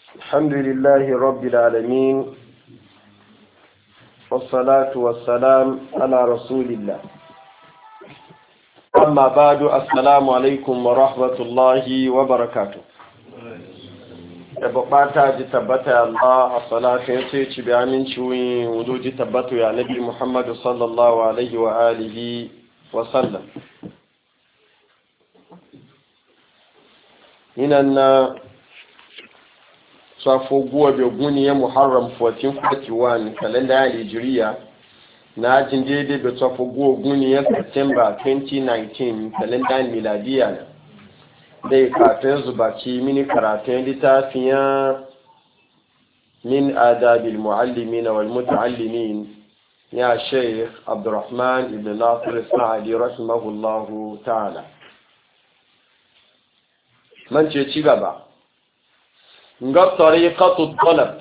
الحمد لله رب العالمين والصلاة والسلام على رسول الله. أما بعد، السلام عليكم ورحمة الله وبركاته. bukata ji tabbata ya Allah a salatu ya ce ci bayanin ciwon wudu ji tabbata ya nabi Muhammadu sallallahu alaihi wa alihi wa sallam. Yinan na safo guwa bai guni ya Muharram 1441 kalenda ya Hijiriya na jin daidai da safo guwa guni ya September 2019 kalenda ya miladiya na. Dai kafin zubaci mini karatun littafiyan min adabil muallimin wal muta'allimin ya Sheikh Abdurrahman ibn Nasir Sa'di rahimahullahu ta'ala. Man ce ci gaba ga tariqatu talab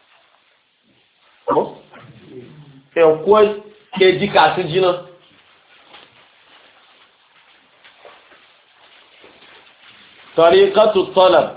ko ke jika su jina tariqatu talab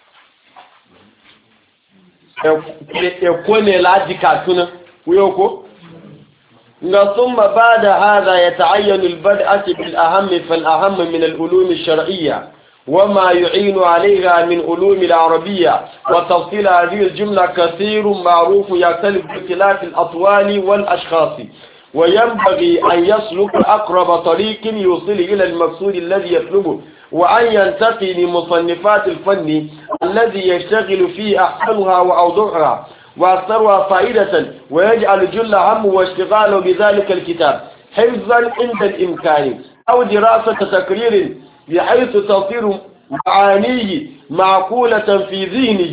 ko ne lajika tuna wuyo ko ga thumma ba'da hadha yata'ayyanu al-bad'atu bil aham fal aham min al-ulum ash-shar'iyyah وما يعين عليها من علوم العربية. وتفصيل هذه الجملة كثير معروف يختلف باختلاف الأطوال والأشخاص، وينبغي أن يسلك أقرب طريق يوصل إلى المقصود الذي يطلبه، وأن ينتقي لمصنفات الفن الذي يشتغل فيه أحسنها وأوضحها وأكثرها فائدة، ويجعل جل همه واشتغاله بذلك الكتاب حفظا عند الإمكان أو دراسة تكرير بحيث تصير معانيه معقولة في ذهنه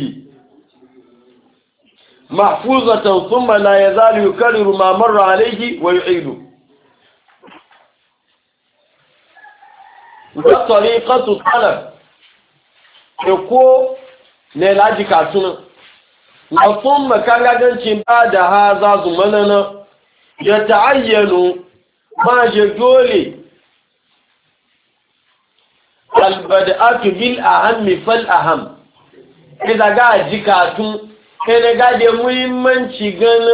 محفوظة، ثم لا يزال يكرر ما مر عليه ويعيده. طريقة الطلب يكون نلاجي كاتونا، ثم كان يجب بعد هذا زمننا يتعين ما جدولي albada'atu bil ahammi fal aham. Iza ga jikatu ene ga de muhimmanci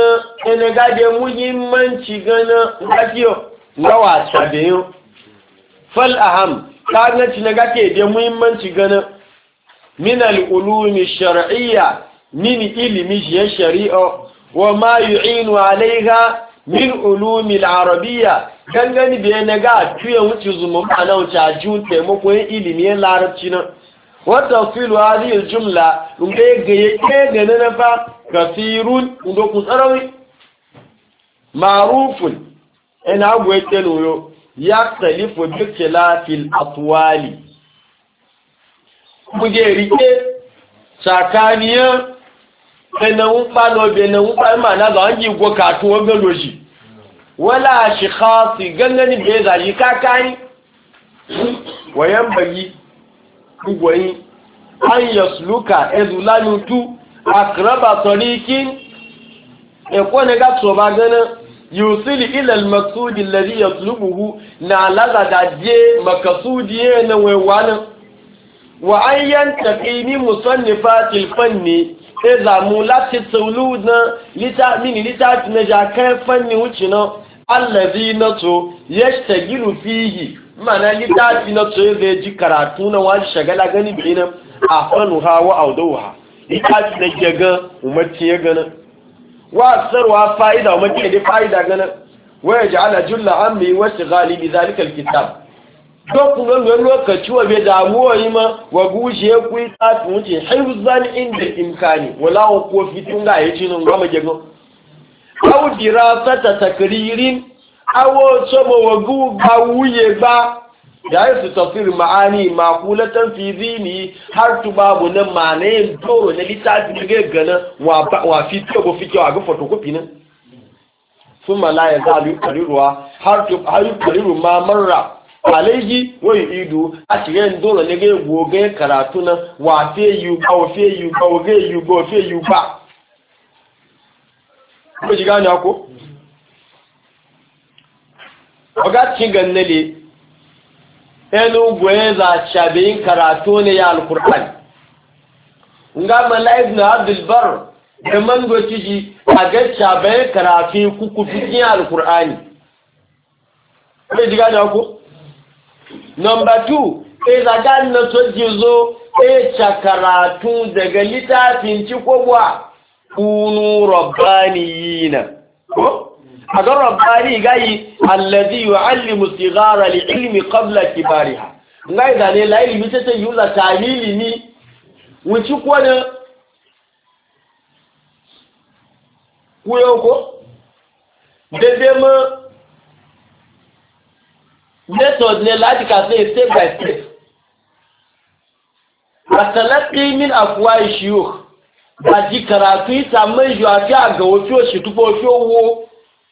gana gajiyo nawa chabeyo fal aham kana tina ga ke de muhimmanci gana min al ulumi shar'iyya min ilmi shari'a wa ma yu'inu alaiha min ulumi al arabiyya gangani da na ga tuye wuce zuma ana wuce a jun taimakon ilimin larabci nan. Wata filu hadhihi jumla inda ya ga na fa kasirun inda ku tsarawi ma'rufun ina gwe teloyo ya talifu bi khilafil atwali kuje rike sakaniya kana wupa lo be na wupa ma na ga anji go ka to ga loji wala shi khasi gangani bai zaji kakani wayan bagi kugwai an yasluka ezulanutu akraba tariqin ekone ga so ba gana yusili ila al-maqsud alladhi yatlubuhu na laga da je makasudi na wewana wa ayyan taqini musannifatil fanni idza mulati tawludna lita na jakan fanni wucina allazi nato yashtagilu fihi mana litafi nato zai ji karatu na wani shagala gani binan afanuha wa awduha litafi da gaga umarci ya gana wa sarwa fa'ida umarci da fa'ida gana wa yaj'ala julla ammi wa shighali bi zalika alkitab dokun ga lokaci wa bai damuwa yi ma wa gushe ku litafi wuce hifzan inda imkani wala ko fitun ga yaci nan ga magego aw dirasata takririn awo somo wagu bawuye ba yayin su tafsir ma'ani maqulatan fi zini har tu babu nan mane doro na litafi ga gana wa fito go fito ga photocopy nan thumma la yazalu qariruwa har tu ayu qariru ma marra alayhi wa yidu a cikin doro ne ga goge karatu nan wa fe yu ba fe yu ba ge yu ba fe yu ba ko ji gane ko ogacin gannale enu gwe za shabeyin karatu ne ya alqur'ani nga malai ibn abdul bar da man goci ji a gacca bayan karafi kuku cikin alkur'ani kai diga da ko number 2 zagan na soji zo karatu daga littafin cikobwa kunu rabbaniyina ko agar rabbani gai alladhi yu'allimu sighara li'ilmi qabla kibariha ngai da ne la ilmi ta yula talili ni wuci ko ne kuyo ko dede ma method ne lati ka say step by step atalaqi min afwai shuyukh ba ji karatu samun juwafi a ga wato shi tufo wo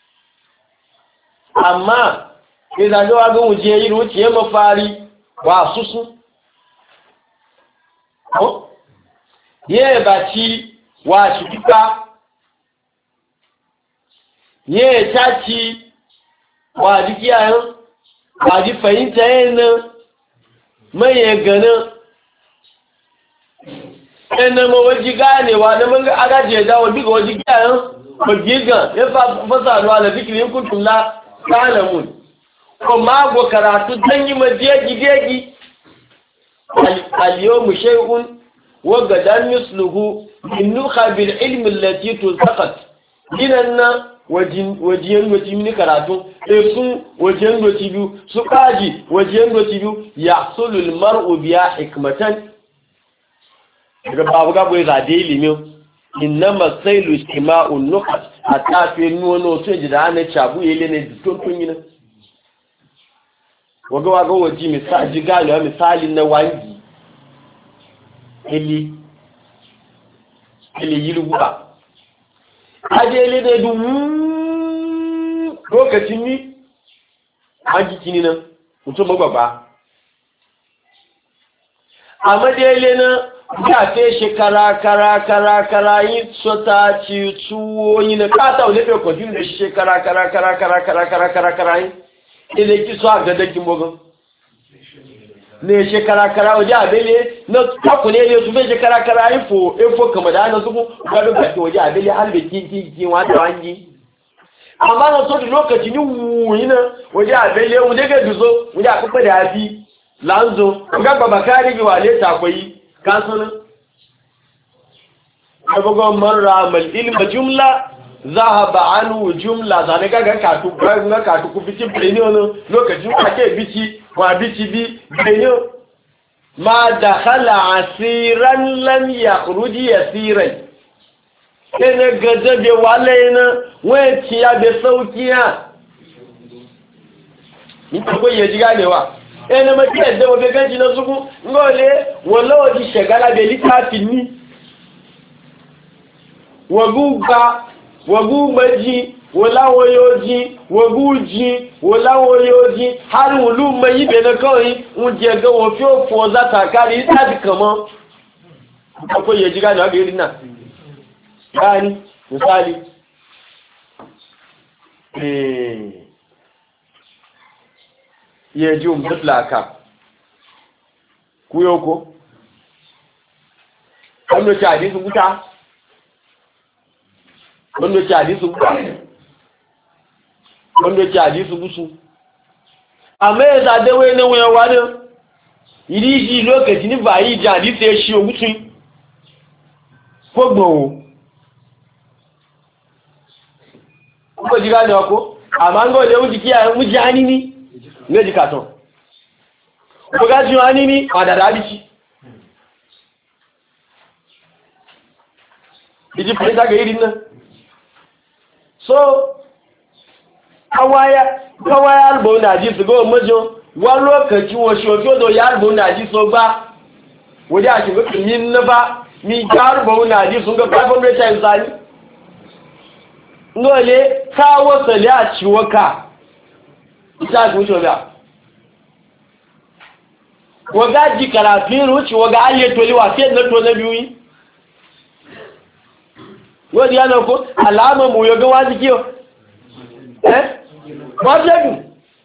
amma sai da ga wuje yi ruciye mafari wa susu ko ye ba ci wa shi tuka ye ta ci wa ji kiyayen wa ji fahimta yana mai ganin ẹnà mọ̀ wọ́n ganewa na mun ga agaje da wọ́n diga wọ́n gayan magigan ya fasa ruwa da zikirin kuntum la kalamun ko mago karatu dan yi majeji al-yawm shay'un wa gadan misluhu min nukhabil ilm allati tultaqat dinanna wajiyan wajin karatu sun wajiyan wajibu su kaji wajiyan wajibu yahsulul mar'u biya hikmatan daga babu gabo ya zade ilimin innama sailu istima'un nuqat hatta fi nuno to jida ana chabu yele ne tuntun yin waga waji misali galo misali na wangi eli yiruba ajele ne du lokacin ni wangi kini nan mutum magbaba amma dele na ya ce shekara yi sota ci tuwo yi na kata wule bai kwantini da shi shekara yi ile ki so a gadakin bugun ne shekara waje abele na takune ne su bai shekara yi efo kama da hannun suku gado ga waje abele har da kinkin wata wangi amma na so da lokaci ni wuyi na waje abele wuje ga duzo wuje a kuka da hafi lanzo ga babakari bi wale takwai kasunan abubuwan marar mal ilma jumla za a ba'anu jumla zane gaga katu bayan na katu ku fici benin lokacin ake bici wa bici bi benin ma da hala asiran lam ya ruji ya sirai kene gaza be wale na wani ciya be saukiya ni akwai ya ji ganewa ene ma ke da wabe ganji na zugu ngole wala waji shagala be litafin ni wagu maji wala wayoji wagu ji wala wayoji har wulu mai be na kawai unje ga wofio fo za ta kari ta bi kama akwai ya ji gane ga irin nan yani misali yeji mutlaka kuyoko wanda ci hadisi wuta wanda ci hadisi wuta wanda ci hadisi gusu amma ya zade wai na wuyan wani iri shi lokaci ni ba yi hadisi ya shi ogutu ko gbowo ko jiga da ko amma ngo le wuji kiya wuji hanini ne jikaton ko ga ji hanini adada bici biji fita ga irin nan so kawaya albo na ji su go majo wa lokaci wo shoto do ya albo na ji so ba wodi a shi gukin yin na ba mi garbo na ji sun ga 500 times ani ngole kawo sali a ciwoka ita ku to ba waga ji karafin ruci waga aye toli wa sai na to na biyu wodi yana ko alama mu yoga waji kiyo wajebu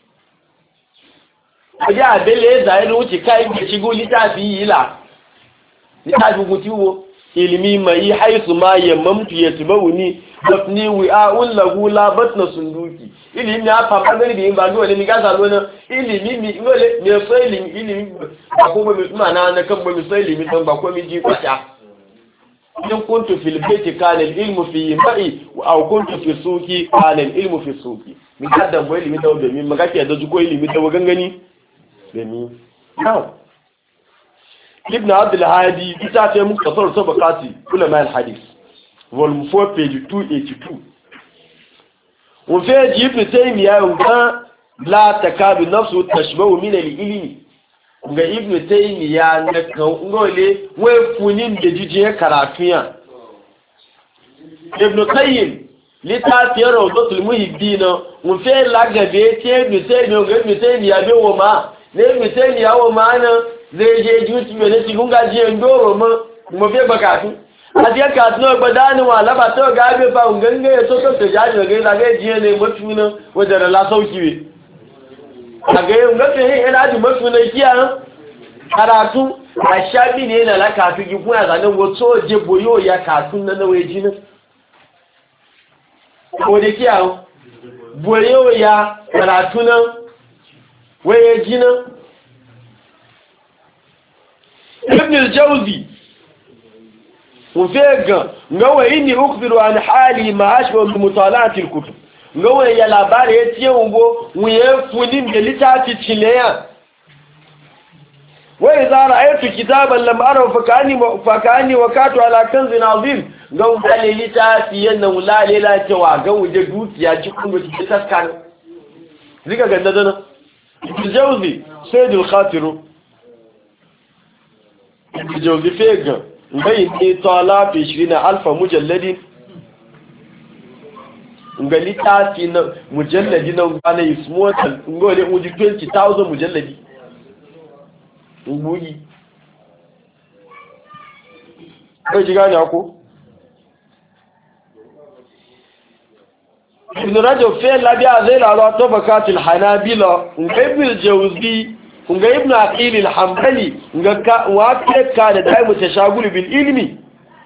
oja abele za inu uchi kai bi chigu litafi ila litafi gutiwo ilmi mai haisu ma yammamtu yatbawuni batni wi'a'un lahu la batna sunduki ilimi ya fa magani bi ba do ne mi ga salo na ilimi mi ngole me so ilimi ba ko mi mana na kan mi so ilimi don ba ko mi ji kwata in kuntu fil baiti kana al ilmu fi ma'i aw kuntu fi suqi kana al ilmu fi suqi mi kadda bo ilimi da mi maga ke da ko ilimi da gangani da mi now ibn abdul hadi kita ce muku tasawur sabaqati ulama al hadith volume 4 page 282 on fait ibn taymiya ga la takadu nafsu tashbahu min al ilmi ga ibn taymiya na ngole we funin da jije karatu ya ibn qayyim litafiyar rawdatul muhibbin on fait la gabe ce ibn taymiya ga ibn taymiya be wo ma ne ibn taymiya wo ma na zai je juti ne cikin gajiye ndoro mu be bakatu aje ka tno gbadani wa laba to ga be fa nganga ya to to jaji ga la ga jiye ne mutuna wajen la sauki we aga yau ga sai ina ji mutuna kiya karatu a shabi ne na la kafi gi kuna zanen wato je boyo ya katun na nawe jinin ko da kiya boyo ya karatu na waye jinin ibn al-jawzi وفيغا ngwa inni ukhbiru an hali ma ashwa bi mutala'ati al-kutub ngwa ya labari yace ngo wuye funin da litafi cileya wa idza ra'aytu kitaban lam ara fakani wakatu ala kanzin azim ngwa dale litafi yana ulale la cewa ga wuje dukiya cikin da taskan ziga ganda dana jawzi sayyidul khatiru jawzi fega bai ne tsala fi 20,000 mujalladin ga littafi na mujalladi na gane ismotal ngole uji 20,000 mujalladi ngugi kai ji gane ako ibn rajab fi labiya zai lalo tabakatul hanabila ibn jawzi kunga ibn aqil al-hanbali kunga ka da dai mutashagul bil ilmi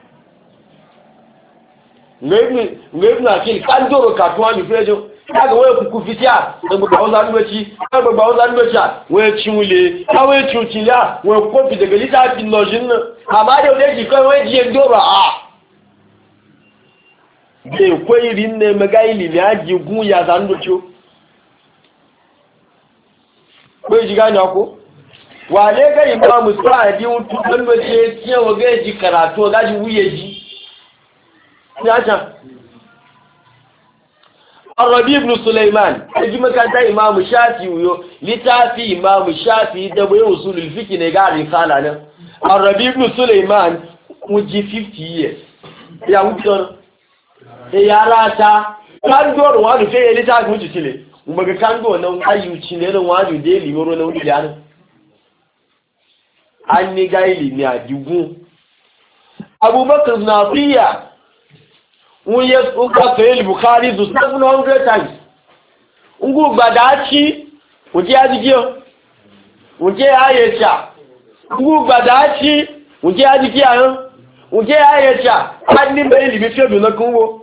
ibn aqil kan doro ka to ani fejo kaga waye ku fitiya da ba za ni bace kaga ba za ni bace waye chimule ka waye chuchila waye ko fi daga litafin lojin amma da waye ji kai waye ji doro a be koyirin ne magaili ne aji gun ya zan docho bai ji gane ko wale ga imamu sa'adi wutu dan bace cewa ga ji karatu ga ji wuye ji ya ta Arabi ibn Sulaiman ji makanta imamu Shafi yo litafi imamu Shafi da bai usulul fiqh ne ga risala nan Arabi ibn Sulaiman wuji 50 years ya wuto ya rata kan doro wa da sai litafi wuji tile umaga kango nan ayyuci ne ran waju de limoro na wuri yana an ni ga ilimi a digun Abubakar Nafiya uye uka sayil Bukhari 700 times ungu gbadachi uje ajiyo uje ayecha ungu gbadachi uje ajiyo uje ayecha an ni mai ilimi fe bi na kunwo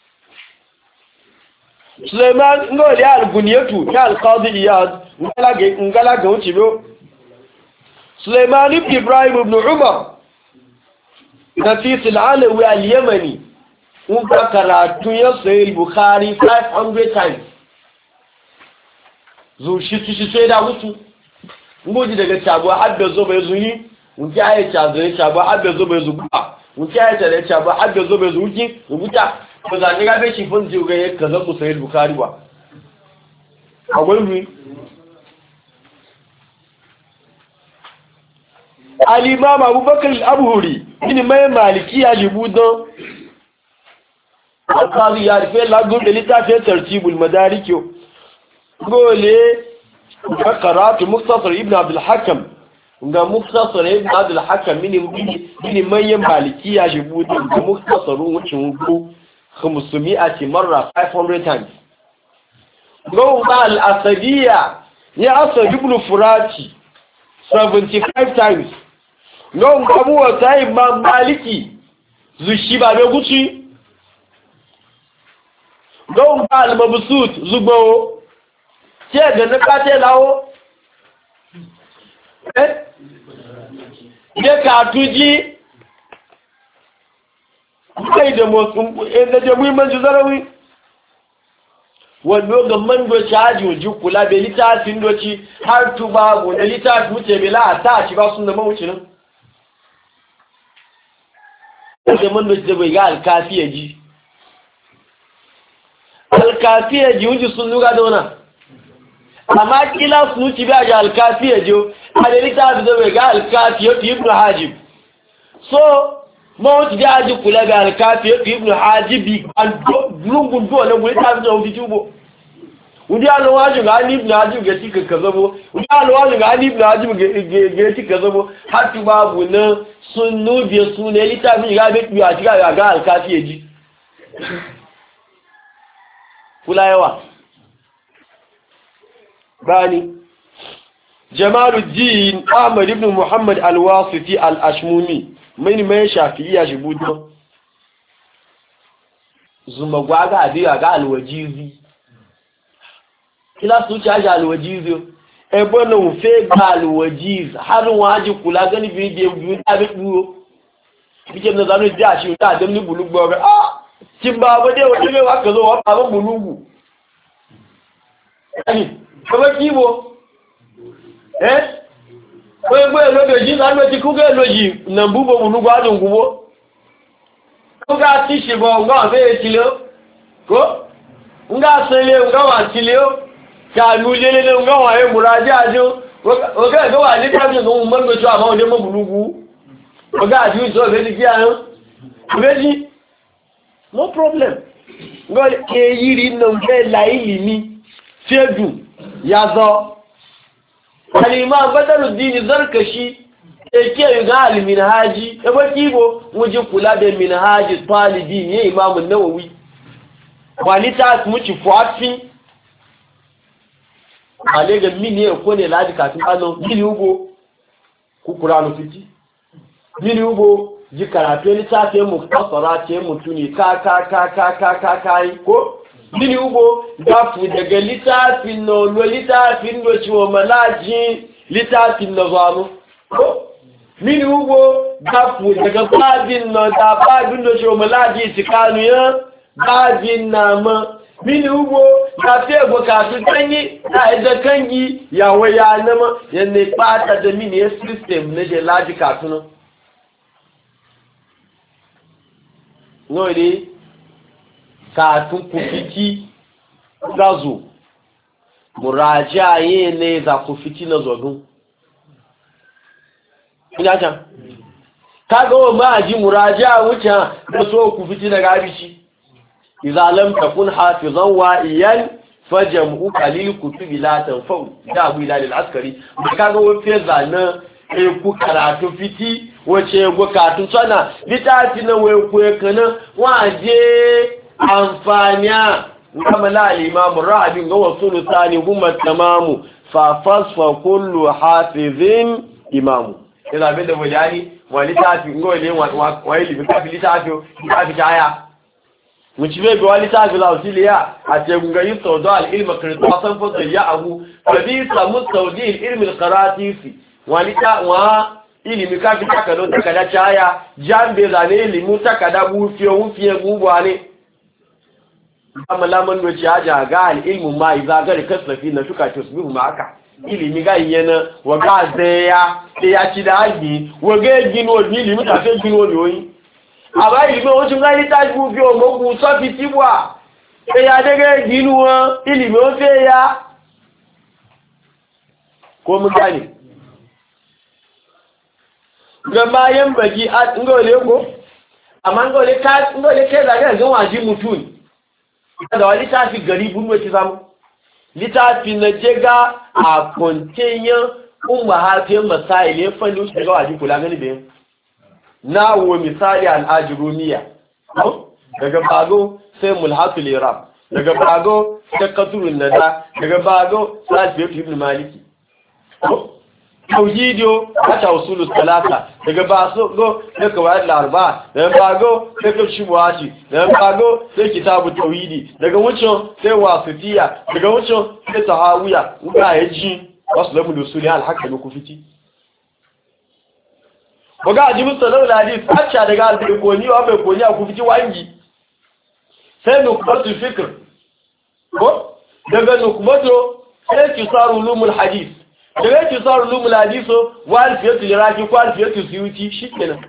Suleiman ngoli al-Buniyatu ya al-Qadi Iyad ngala ga wuce biyo Suleiman ibn Ibrahim ibn Umar Nafis al-Alawi al-Yamani uka karatu ya Sahih Bukhari 500 times zo shi sai da wuce ngoji daga tabo hadda zo bai zuni mun ya yi tabo hadda zo bai zuba mun ya yi tabo hadda zo bai zuki rubuta ko za ni ga be shi fun ji ga yaka zaku Sahih Bukhari ba akwai mu al-Imam Abubakar al-Abhuri ni mai maliki ya libudan al-Qadi ya rufe lagun da littafin tartibul madarik gole ka karatu Mukhtasar Ibn Abdul Hakam ga Mukhtasar Ibn Abdul Hakam mini manyan maliki ya libudan ga Mukhtasarun wucin ku 500 marra 500 times Gawma al-Asadiyya ya Asad ibn Furati 75 times Gawma Abu Sa'id Maliki zushi ba be guci don ba al-mabsut zugbo ce ga na kate lawo je ka tuji kai da motsin da je muhimmanci zarawi wando ga man do caji ji kula be litafin doci har tuba go da litafin wuce bela ta ci ba sun da mawuci nan da man do da bai ga alkafiya ji wuce sun nuga da wana amma kila su ci ba ga alkafiya ji a da litafin da bai ga alkafiya ibn hajib so mawuci da ji kula ga alkafiya ibn hajibi an lungun do na gure ta zo wuce tubo wudi alwaji ga ali ibn hajib ga tika kazabo wudi alwaji ga ali ibn hajib ga tika kazabo hatu babu na sunnu bi sunne litafin ga be biya tiga ga alkafiya ji kula yawa bani Jamaluddin Ahmad ibn Muhammad al-Wasiti al-Ashmuni mai shafi'iyya shi budo zuma gwaga adiya ga alwajizi kila su ci aja alwajizi ebo na ufe ga alwajiz har waji kula gani bi de biyu da bi duro bije na zanu ja shi ta da ni bulugbo ga kin ba ba dai wato wa ka zo wa ba bulugu ani ba kibo gbogbo èlòdòjì lánàtí kúgẹ́ èlòjì nà búbọ̀ múnúgbò adùngúgbò kúgá tí ṣìbọ̀ ǹgá wà fẹ́ ìtìlẹ̀ ó kó ǹgá sẹ́lẹ̀ ǹgá wà tìlẹ̀ ó kààlù lélẹ̀ ǹgá wà ẹ̀ múra jẹ́ àjò ọgá ẹ̀gọ́ wà ní káàkiri ohun mọ́gbẹ̀tọ́ àmọ́ ọdẹ mọ́ múnúgbò ọgá àti ìṣọ́ ọ̀fẹ́ ti kí àrùn ọ̀fẹ́jì no problem èyí rí nà ń fẹ́ láìlì ní fẹ́dù yàzọ́ Al-Imam Badruddin Zarkashi yake ga al-Minhaji ebo kibo muje kula da Minhaji Talibi ne Imam an-Nawawi walita muci fuafi ale ga mini ko ne ladi ka tun ano mini ugo ku Qur'anu fiti mini ugo ji karatu litafi mu kasara ce mutuni ka kai ko mini ugo gafu daga littafin no lo littafin do ciwo malaji littafin na zamu ko mini ugo gafu daga babin no da babin do ciwo malaji tikanu ya babin nama mini ugo da te go ka su kanyi da kangi ya waya nama yanne pata da mini system ne je laji ka tuno no ni katun kufiti gazo muraja ne za kufiti na zogun ina can kaga wa ma'aji muraja wuce da so kufiti na gabici idza lam takun hafizan wa'iyan fajam'u qalil kutubi la tanfa'u da abu ila al-askari kaga wa feza na ku karatu fiti wace go katun sana litafi na waye ku kana waje amfaniya kama la al-imam ar-rabi ga wasulu thani huma tamamu fa fasfa kullu hafizin imamu ila bida wajani walitafi ngole wa ili bitafi litafi jaya mucibe bi walitafi la usiliya ategunga yiso do al-ilm qirtasan fa ya abu fadisa mustawdi al-ilm al-qaratisi walita wa ilimi kafi takado takada chaya jambe zane ilimi takada bufiye gubwane amma laman doci haja ga ilmu ma iza ga kasafi na shuka tusbihu ma aka ilimi ga yana wa ga ya ci da albi wa ga gino ilimi ta fe gino yoyi aba ilimi o tun ga ni tajbu bi o mo ku so fi tibwa ya de ga gino ilimi o fe ya ko mun gani ga bayan baki a ngole ko amma ngole ke da ga waji mutun da wani littafi gari bunwe ci samu littafi na jega a kontenyan umma hafiyar masail ya fanni wuce daga wajen kula gani bayan na wo misali al'ajirumiya daga bago sai mulhatul irab daga bago sai katurun nada daga bago sai ibn maliki tauhidiyo hata usulul salasa daga ba so go da kawai larba daga bago sai ka shubuhati daga bago sai kitabu tauhidi daga wucin sai wasitiya daga wucin sai tahawiya uga yaji wasu lamu usuli al-haqqi ku fiti baga ajibu sallallahu alaihi facha daga al-koni wa bai koni ku fiti wangi sai nukbatu fikr ko daga nukbato sai kisaru ulumul hadith daga kisaru ulumul hadiso wal fiyatul iraqi ko al fiyatul suyuti shikenan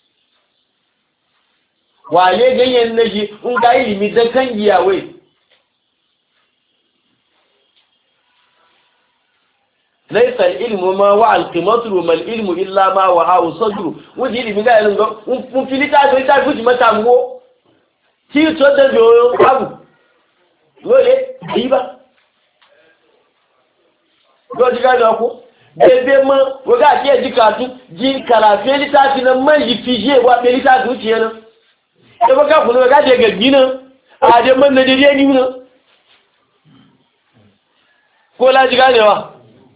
wale ganyen naji in ga ilimi dan kan giyawe laysa al-ilmu ma wa al-qimatu ma al-ilmu illa ma wa ha sadru wudi ilimi ga ilimi mun filita do ta fuji mata ngo ti to da do abu lole diba lọ́jí gáàdọ̀ ọkú bẹ́ẹ̀bẹ́ mọ́ wọ́gá àti ẹ̀jí kàtún jí kàràfẹ́ lítàtí na mẹ́jì fi yé wà pé lítàtí ó ti yẹn náà ẹgbẹ́ káàkùn wọ́gá jẹ gẹ̀gbí náà àdé mọ́ nà dédé ní náà kó lájí gáàdọ̀ wà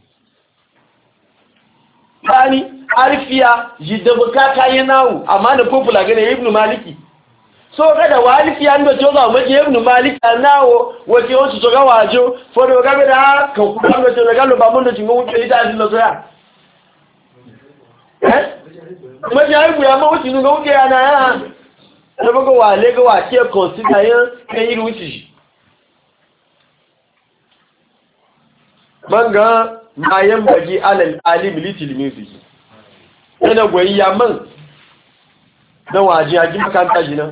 báyìí àrífíà jìdẹ̀bọ̀ káàkáyé náà àmà nà pọ́pùlà gẹ́nà ibn maliki so kada wali fi ando joga maje ibn malik nawo wace wasu to ga wajo fodo ga da ka ku ando to ga lo ba mun da tingo wuce ita din lo ya maje ai bu ya ma wuce nu ga wuce ana ya da ba ga wale ga wace consider yan kan yi wuce manga mayan baji alal alim litilmizi yana goyiya man da waje a ji makanta jina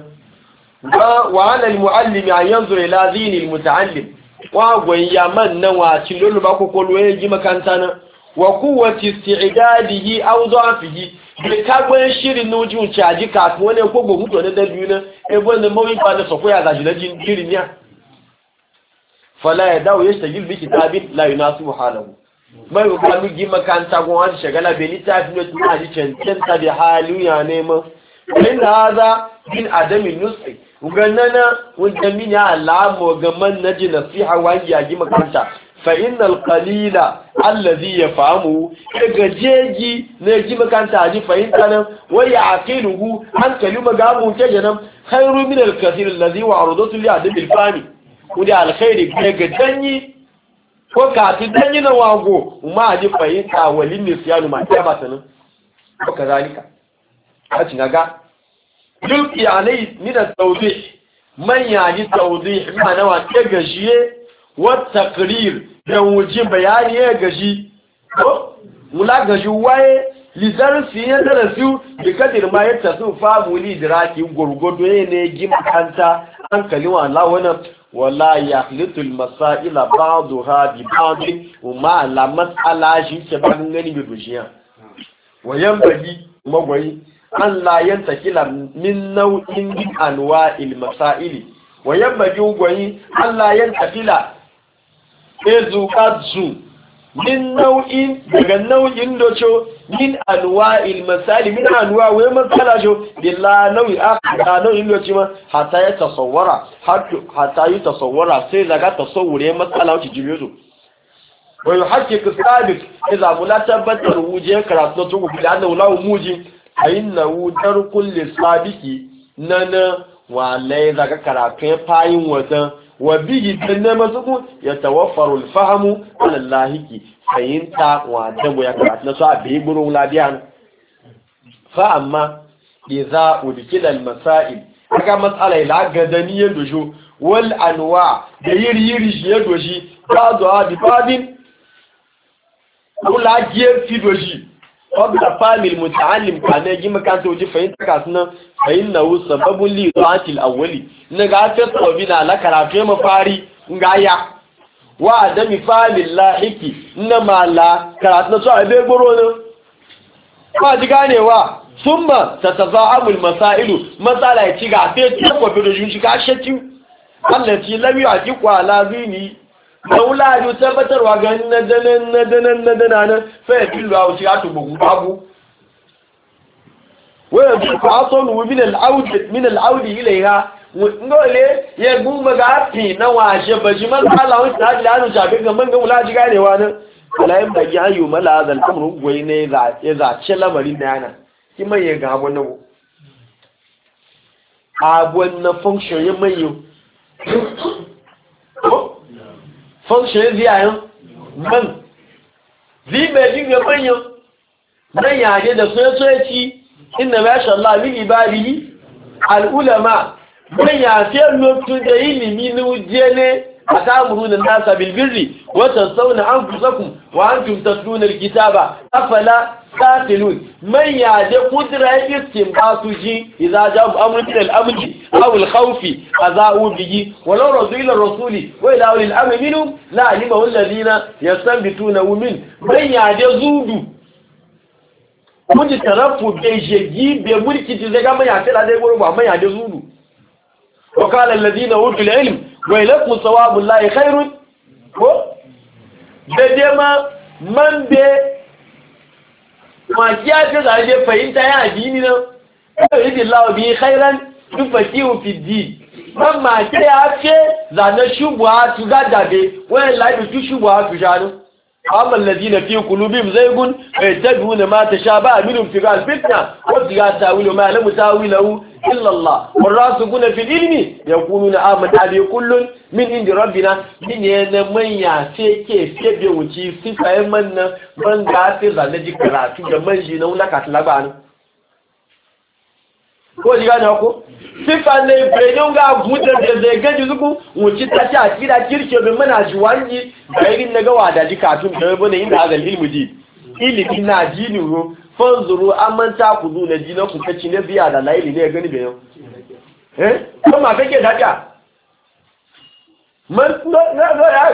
وعلى المعلم أن ينظر إلى دين المتعلم وغويا من نواتي لولو باكو كولو يجي مكانتانا وقوة استعداده أو ضعفه بكاغوين شيري نوجي ونشاجي كاكواني وكوغو متو ندبيونا إبوان نموي بانا سوكويا داجنا جيري نيا فلا يداو يشتغل بكتاب لا يناسب حاله ما يقال يجي مكانتا وان شغالا بنيتا في نتنا جي چنچنتا دي حالو يعني ما وإن هذا من عدم النصح وقالنا وانتمين يا اللعام وقمان نجي نصيحة وانجي اجي مكانتا فإن القليل الذي يفهمه اجيجي نجي مكانتا اجي فإنتنا ويعقله عن كلمة قاموا تجنم خير من الكثير الذي وعرضته لعدم الفاني ودي على خير اجيجي وكاتي دني نواغو وما اجي فإنتا وللنسيان ما تابتنا وكذلك أجنغا يلقي عليه من التوضيح من يعني التوضيح معنى واتجاشيه والتقرير يوجي بياني يجي ملاقاشي واي لدرسي يدرسيو بقدر ما يتصو فامو لي دراكي وغرغدو ينجي مكانتا أنكلوا الله وانا ولا يخلط المسائل بعضها ببعض وما لا مسألة شيء سبقنني ببجيان وينبغي مغوي أن لا ينتقل من نوع من أنواع المسائل وينبغي وغوي أن لا ينتقل إذوكاتزو من نوع daga nau'in docho min anwa'il masali min anwa' wa masala jo billa nau'i aka nau'in docho ma hatta ya tasawwara sai daga tasawwure masala wuce jibiyo wa yuhaqqiq as-sabiq idza mulatabatar wuje karatu to ku da annahu law muji ayinnahu darkul lisabiqi nana wa lai daga karatu fayin wadan wa bihi danna mazuku yatawaffaru al-fahmu ala allahiki fayinta wa dabo ya karatu na so abi burun labiyan fa amma idza udkila al-masail aka mas'ala ila gadaniyan dojo wal anwa da yiri shi ya doji ba zuwa bi fadin kula giyar fidoji wadda famil muta'allim ka ne ji makanta waje fahimta kasunan fahim na wusa sababin liɗatil awwali na ga ta tsobi na la karatu mafari ngaya wa adami famil lahiki na mala karatu na so a bai goro ne ba ji ganewa summa tataza'amul masailu masala ya ci ga sai ta kwabi da shi ka shakki Allah ci lam yu'ti qala zini maula ju tabbatarwa ga na fa billu a wuce atu bugu babu waya bi qason min al-aud ilayha ngole ya gumba ga fi na washe baji man Allah wani ta lanu jabe ga man ga mula ji ganewa nan alayin bagi an yi mala azal kamar gwai ne ya zace lamarin da yana kima ya ga abu na abuwan na function ya mayo function ya ziyayen man zibejin ya mayo nan yaje da soyaci inda masha Allah min ibadihi al'ulama man ya fiye lokacin da ilimi na wuje ne أتأمرون الناس بالبر وتنسون أنفسكم وأنتم تتلون الكتاب أفلا تعقلون من يعد قدرة استنباط جي إذا جاء أمر من الأمر أو الخوف أذاؤوا به ولو رضوا إلى الرسول وإلى أولي الأمر منهم لا علمه الذين يستنبطونه منه من يعد زود كنت ترفض بيجي بملك تزيغا من يعطي لديه وربا من يعد زود وقال الذين أوتوا العلم ويلكم ثواب الله خير بدما من به ما كياته زاje fahimta ya addini nan yadi Allah bi khairan tufakihu fi din man ma ke ya ce zana shubha tu gadabe wai labi tu shubha tu janu amma alladhina fi qulubihim zaygun yattabi'una ma tashabaha minhum fi al-fitna wa ta'wilu ma lam ta'wilu إلا الله والراسخون في العلم يقولون آمنا به كل من عند ربنا من ينمن يعطيك سيبه وشي صفة من غافر ذلك كراتو جمال جينو لك أطلبان ko jiga na ko sifa ne brenon ga gutar da zai gaji zuku wuci ta ci a kira kirke bin mana jiwangi da irin na gawa da jikatun da bane inda azal ilmu ji ilimi na jini ro fanzuru amanta ku zu na jina ku kaci ne biya da laili ne gani bayan kuma kake daga man na ya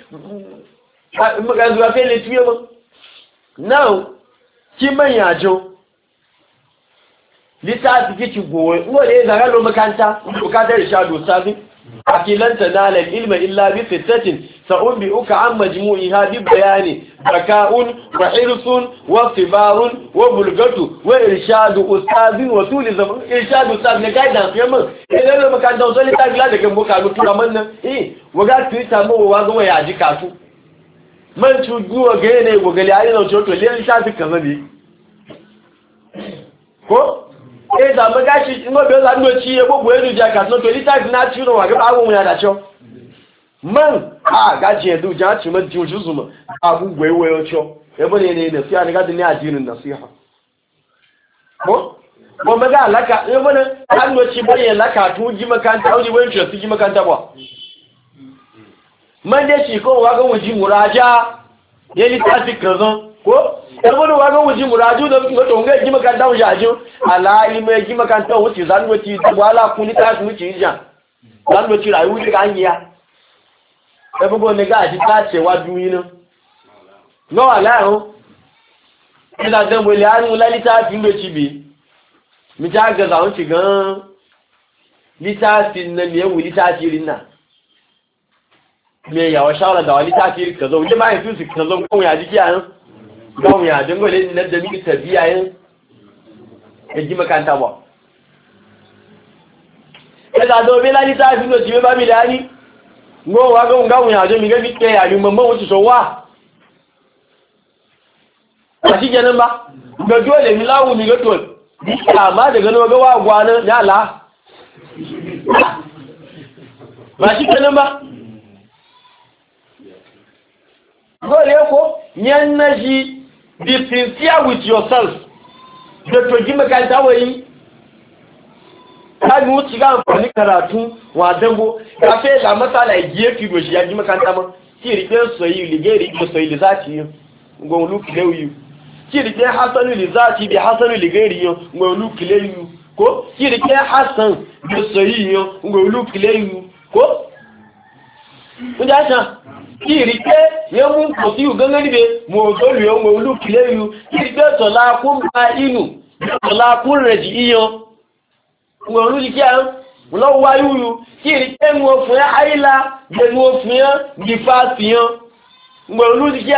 ga zuwa fele tuye mu now ki man yajo litafi kici gowe wole zaga lo makanta bukatar shado sabi akilanta nala ilma illa bi sittatin sa'umbi uka an majmu'iha bi bayani zaka'un wa hirsun wa tibarun wa bulgatu wa irshadu ustazin wa tuli zaman irshadu ustaz ne guidance yamma idan lo makanta so litafi la daga boka lu tura man nan waga twitter mo wa zo ya ji katu man chuguwa ga ne gogali ayi no to le litafi kaza ne ko da magashi mo be la no chi e gbogbo elu ja ka so to litafi na ti ro wa ga awu ya da cho man gaji edu ja ci man ji ojuzu ma abu gwewe ocho ebo ne nasiha ne ga dini addinin nasiha ko maga alaka ebo ne an no ci baye laka tu ji makanta wani wani to ji makanta ba man de ci ko wa ga wuji muraja ye litafi kazan ko ebo ne wa ga wuji muraju da to ga ji makanta wuji ajo ala ime ji makanta wuci zan wuci wala kuni ta wuci ja zan wuci rayu ji kan ya ẹgbogbo nígbà àti káàkiri wájú iná lọ́wà láàrún ìlàdẹ̀mù ilẹ̀ àrùn lálítàtí ló ti bí mi já gẹ̀ẹ́sà ń ti gan lítàtí nílẹ̀ ewu lítàtí rí náà mi ìyàwó ṣáwọ́lá dáwà lítàtí rí kẹzọ oúnjẹ báyìí tó sì kẹzọ kọ́wìn àdíkí àrùn gbọ́wìn àdíngọ́lẹ̀ nílẹ̀ tẹ̀bí àyín ẹjí mẹ́kàntà wọ̀ ẹ̀dàdọ̀ lálítàtí ló ti bí bá mi láàrí ngo wa ga nga wuya je mi ga bikke ya lu mamman wuce so wa a shi kenan ba ga dole mi lawu mi ga to amma daga no ga wa gwana ya la ba shi kenan ba dole ko nyan naji be sincere with yourself da to ji makanta wai kan wuce ga amfani karatu wa dango ka fe la masala igiye ki do shi ya ji makanta ma ki rike soyi ligeri ko soyi da zati ngo lu kilewu ki rike hasanu li zati bi hasanu ligeri ngo lu kilewu ko ki rike hasan bi soyi ngo lu kilewu ko unja sa ki rike yemu ko ti ugangani be mo do lu ngo lu kilewu ki rike to la ku ba inu to la ku reji iyo wọ́n ló di kí a lọ́wọ́ wáyúyú kí rí pé wọ́n fún ẹ́ àìlà gbẹ̀rún òfin ẹ́ nípa fìyàn wọ́n ló di kí a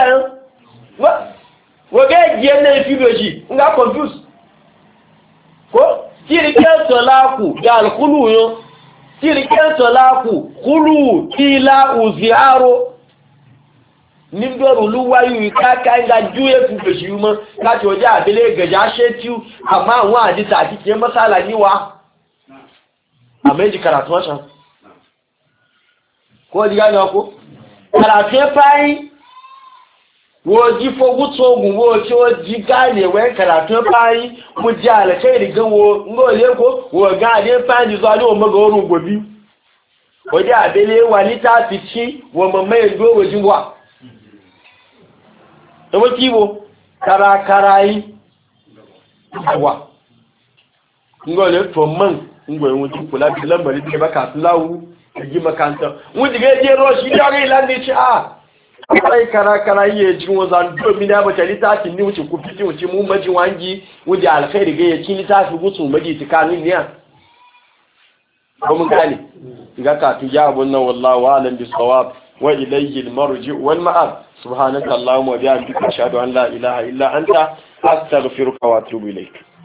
wọ́n gẹ́ ìgbé ẹ̀nà ìfìbòjì ń gá confuse kó kí rí pé sọ̀láàkù gàlùkúlù yán kí rí pé sọ̀láàkù kúlù ìlà òzì àárò nígbọ̀rù lúwáyú káàkiri ga júyé fún gbèṣì mọ́ láti ọjọ́ àbílẹ̀ gẹ̀já ṣe tí àmá àwọn àdíta àti tí mọ́sálà níwá àmẹ́jì karatu wọ́n kó di gánà ọkú karatu páyí wọ́n jí fogútógùn wọ́n tí ó jí gáàlì ẹ̀wẹ́ karatu páyí mú jẹ́ àlẹ́kẹ́ ìrìgán wọ́n gáàlì páyí zọ alẹ́ òmọ́gà orun gbòbí ọjọ́ àbílẹ̀ wà ní tàbí tí wọ́n mọ̀ mẹ́ ìlú òwòjú wà ẹwọ́ kí wo kárakára yìí wà ngọ́lẹ̀ tó mọ́n ngọ́ ìwọ̀n tí kò láti lẹ́mọ̀rí tí bá kàtún láwú ẹgbí makanta wọ́n ti gẹ́gẹ́ rọ́ṣì yọ́rí ìlànà ìṣẹ́ ààrẹ kárakára yìí ẹjú wọn zan domi ní abọ̀tẹ̀ lítàtì ní wuce kú fítí wuce mú mẹ́jì wọ́n jí wọ́n di alkhairi gẹ́yẹ kí lítàtì gúsùn mẹ́jì ti ká ní à gani ga kàtún já abun nan wallawa alam bisawab wa ilayhi al-marji wal ma'ab subhanaka allahumma wa bihamdika ashhadu an la ilaha illa anta astaghfiruka wa atubu ilayk